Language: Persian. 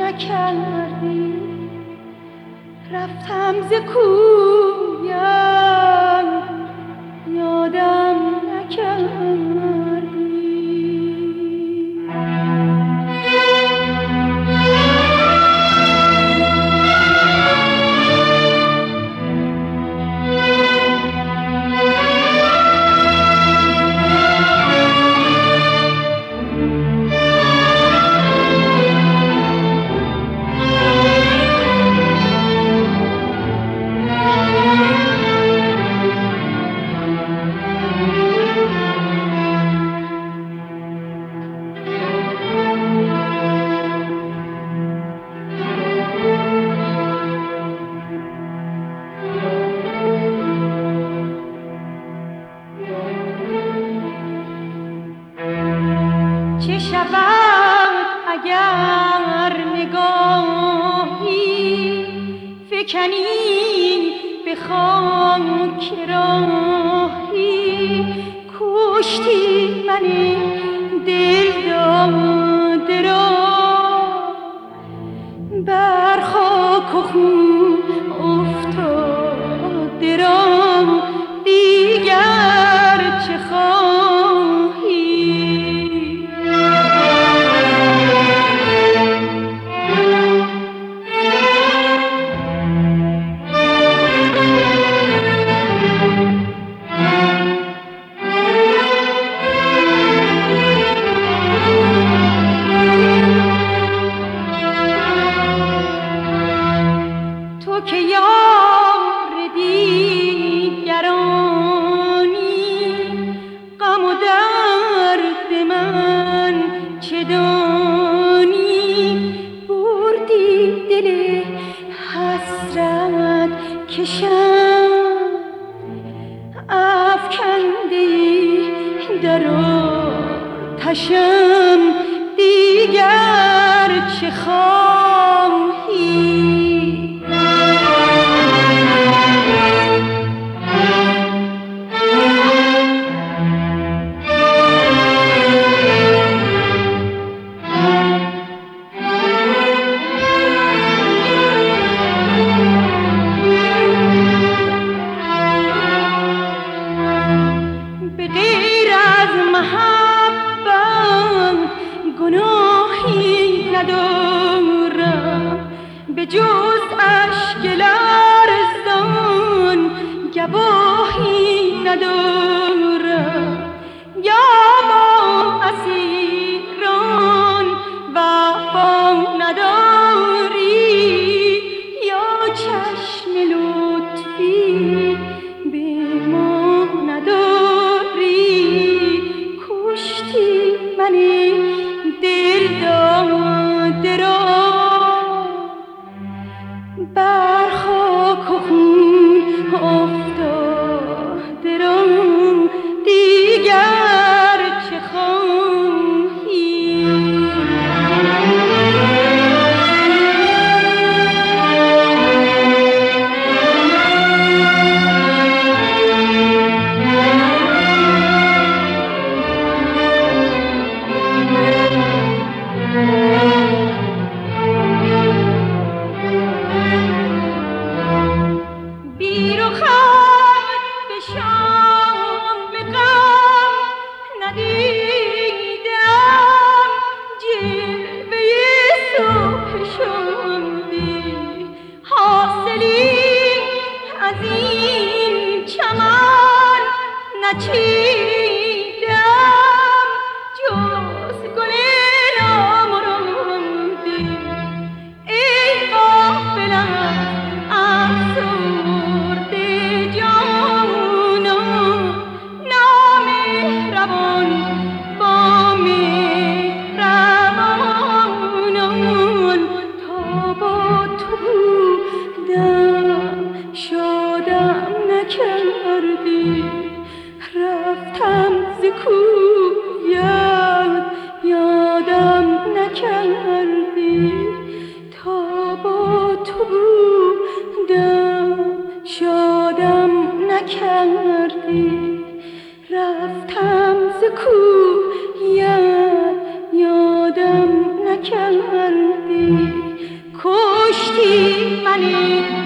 نکردی، رفتم ز کویم یادم نکردی. چه شود اگر نگاهی فکنی به خاک راهی، کشتی من دل داده را بر خاک و خون افتاده را، دیگر چه که یار دیگرانی، غم و درد من چه دانی، بردی دل حسرت کشم، افکندی در آتشم، دیگر چه خواهی؟ به غیر از محبت گناهی ندارم، به جز اشک لرزان گواهی ندارم. یا با اسیران وفا نداری، یا چشم لطفی به ما نداری، کشتی من دل داده را بر خاک و خون افتاده را، دیگر چه خواهی؟ بیر و خط به شام غم ندیدم، جلوه صبح شامدی حاصلی از این چمن نچیدم، جز گل نامرادی. ای غافلم افسرده جانان، نامهربان با مهربانان، تا با تو بودم شادم نکردی، رفتم ز کویت یادم نکردی، تا با تو بودم کشتی منی